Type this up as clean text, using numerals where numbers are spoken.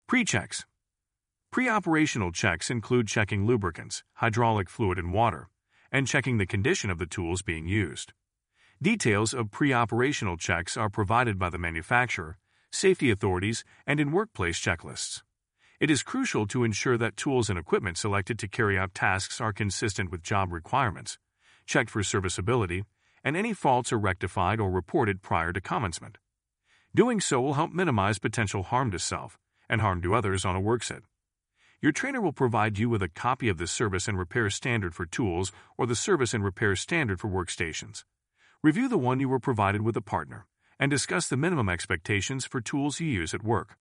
Pre-checks. Pre-operational checks include checking lubricants, hydraulic fluid and water, and checking the condition of the tools being used. Details of pre-operational checks are provided by the manufacturer, safety authorities, and in workplace checklists. It is crucial to ensure that tools and equipment selected to carry out tasks are consistent with job requirements, checked for serviceability, and any faults are rectified or reported prior to commencement. Doing so will help minimize potential harm to self and harm to others on a worksite. Your trainer will provide you with a copy of the Service and Repair Standard for tools or the Service and Repair Standard for workstations. Review the one you were provided with a partner and discuss the minimum expectations for tools you use at work.